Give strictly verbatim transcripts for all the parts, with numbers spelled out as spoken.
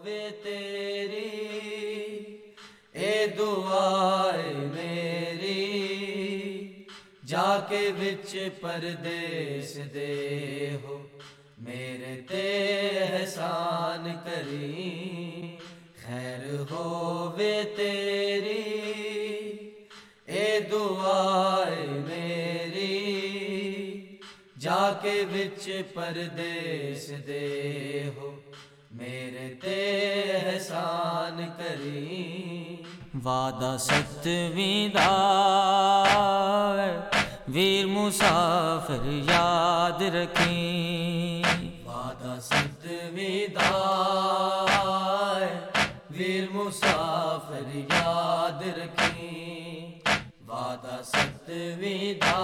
ہووے تیری اے دعائے میری جا کے وچ پردیس دے ہو میرے تے احسان کری خیر ہووے تیری اے دعائے میری جا کے وچ پردیس دے ہو میرے تے احسان کری وعدہ ستویں دا ویر مسافر یاد رکھیں وعدہ ستویں دا ویر مسافر یاد رکھیں وعدہ ستویں دا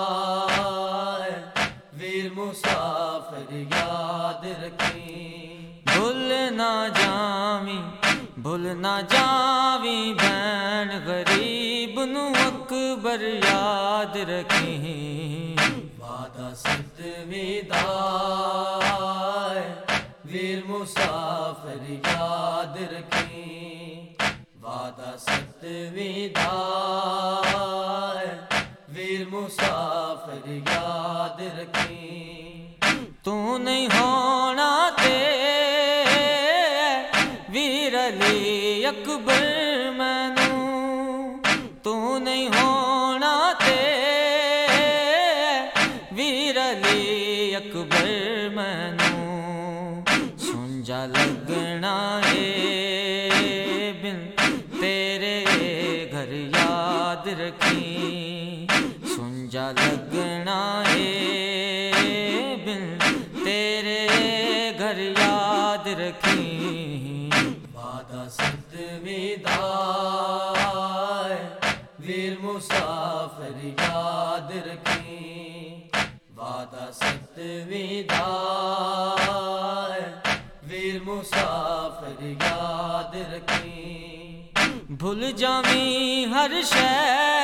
ویر مسافر یاد رکھیں بھول نہ جاویں بھول نہ جاویں بین غریب نو اکبر یاد رکھیں وعدہ ستویں دا ویر مسافر یاد رکھیں وعدہ ستویں دا ویر مسافر یاد رکھیں تو نہیں ہونا تے ویر علی اکبر مینوں تو نہیں ہونا تے ویر علی اکبر مینوں سن جا لگنا اے بن تیرے گھر یاد رکھیں سن جا لگنا اے بن تیرے گھر یاد رکھیں وعدہ ستویں دا ویر مسافر یاد رکھیں وعدہ ستویں دا ویر مسافر یاد رکھیں بھول جاویں ہر شے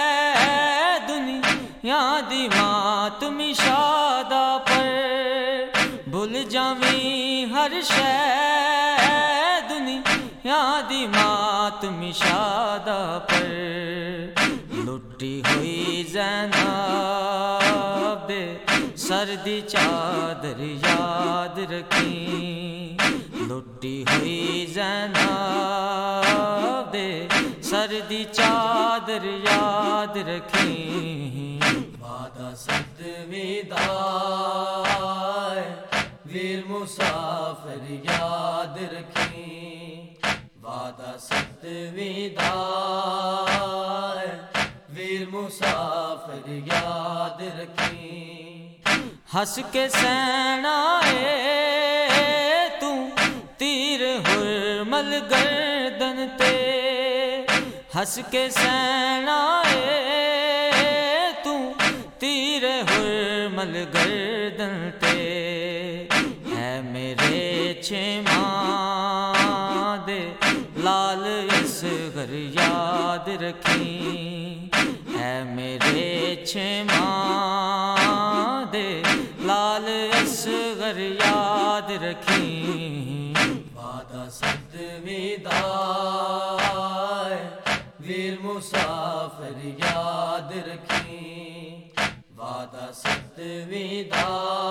دنیا دی ماتم شادہ پر بھول جاویں ہر شے دنیا دی ماتم شادہ پر لٹی ہوئی زینب دے سر دی چادر یاد رکھیں لٹی ہوئی زینب دے سر دی چادر یاد رکھیں وعدہ ستویں دا ویر مسافر یاد رکھیں وعدہ ستویں دا ویر مسافر یاد رکھیں ہس کے سینا اے تو تیر حرمل گردن تے ہس کے سینا اے تو تیر حرمل گردن تے ہے میرے چھماں دے لال اس گھر یاد رکھیں ہے میرے چھماں دے لال اس گھر یاد رکھیں وعدہ ستویں دا ویر مسافر یاد رکھیں وعدہ ستویں دا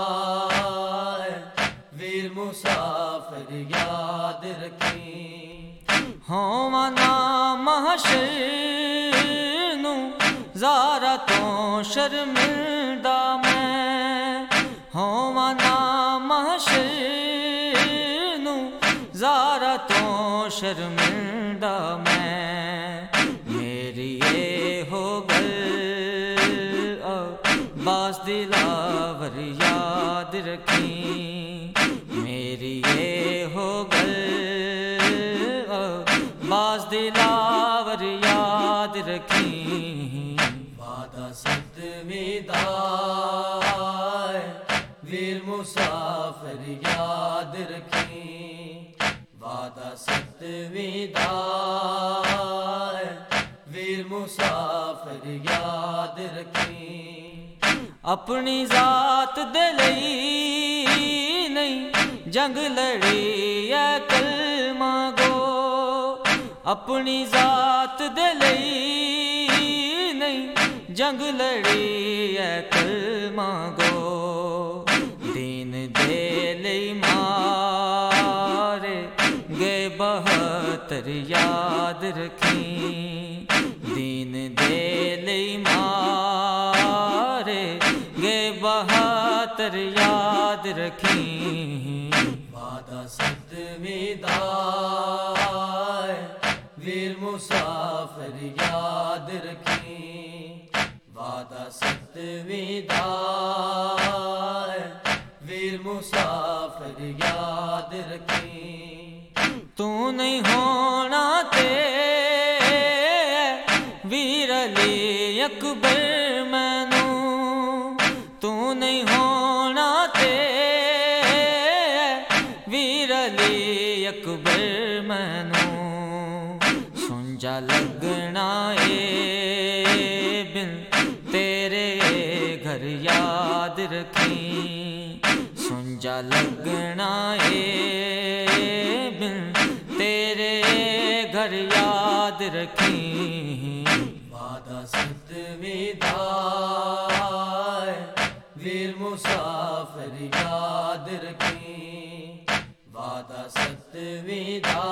ویر مسافر یاد رکھیں ہونا محشر نو زارا تو شرمندہ میں ہونا محشر نو زارا تو شرمندہ میں میری یہ ہو گل باز دلاور یاد رکھیں میری یہ ہو گل باز دلاور یاد رکھیں وعدہ ستویں دا ویر مسافر یاد رکھیں وعدہ ستویں دا ویر مسافر یاد رکھیں اپنی ذات دے لئی نہیں جنگ لڑی ہے کلمہ اپنی ذات دے لئی نہیں جنگ لڑی ہے کلمہ گو، دین دے لئی مارے گئے بہتر یاد رکھیں، دین دے لئی مارے گئے بہتر یاد رکھیں، وعدہ ستویں دا ویر مسافر یاد رکھیں، وعدہ ستویں دا ویر مسافر یاد رکھیں، تو نہیں ہونا تے ویر علی اکبر مینوں، تو نہیں ہونا تے ویر علی اکبر مینوں، سنجا لگنا اے بن تیرے گھر یاد رکھیں، سنجا لگنا اے بن تیرے گھر یاد رکھیں، وعدہ ستویں دا ویر مسافر یاد رکھیں، وعدہ ستویں دا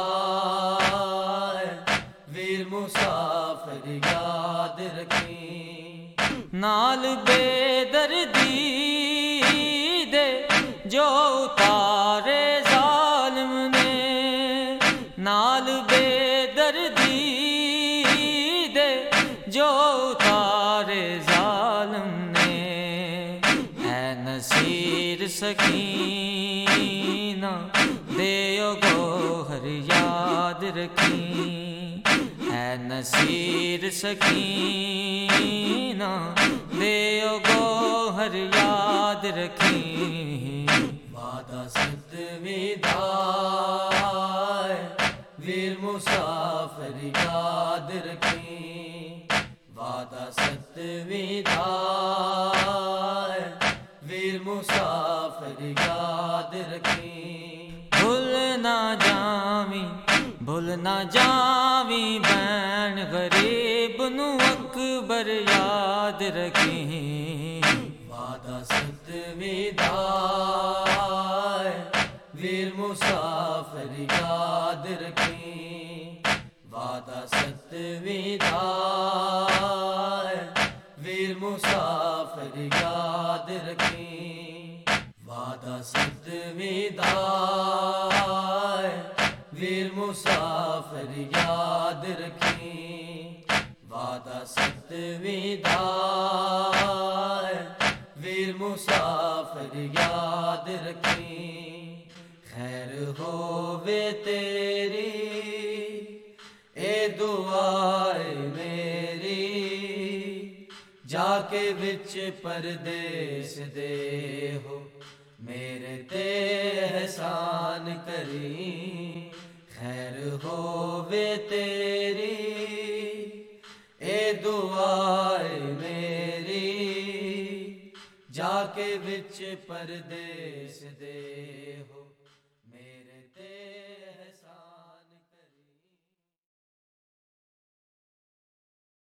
ویر مسافر یاد رکھیں، نال بے دردی دے جو اتارے ظالم نے، نال بے دردی دے جو اتارے ظالم نے، اے نصیر سکینہ دیو گوہر یاد رکھیں، اے نصیر سکینہ دیو گوہر یاد رکھیں، وعدہ ستویں دا ویر مسافر یاد رکھیں، وعدہ ستویں دا ویر مسافر یاد رکھیں، بھول نہ جاویں بھول نہ جاویں بین غریب نو اکبر یاد رکھیں، وعدہ ستویں دا ویر مسافر یاد رکھیں، وعدہ ستویں دا ویر مسافر یاد رکھیں، وعدہ ستویں دا ویر مسافر یاد رکھیں، وعدہ ستویں دا ویر مسافر یاد رکھیں، خیر ہووے تیری اے دعائے میری، جا کے وچ پردیس دے ہو میرے تے احسان کری، خیر ہووے تیری اے دعائے میری، جا کے وچ پردیس دے ہو